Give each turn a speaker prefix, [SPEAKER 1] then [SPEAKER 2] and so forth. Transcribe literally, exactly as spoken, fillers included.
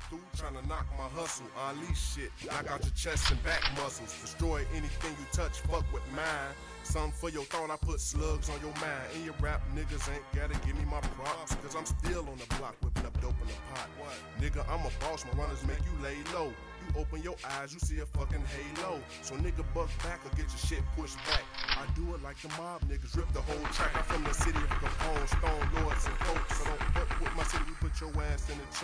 [SPEAKER 1] through trying to knock my hustle. Unleash shit, knock out your chest and back muscles. Destroy anything you touch, fuck with mine. Something for your thought, I put slugs on your mind. And your rap niggas ain't gotta give me my props, cause I'm still on the block whipping up dope in the pot. What? Nigga, I'm a boss, my runners make you lay low. You open your eyes, you see a fucking halo. So nigga buck back or get your shit pushed back. I do it like the mob niggas, rip the whole track. I'm from the city of Capone, Stone Lords and folks. So don't fuck with my city, we put your ass in the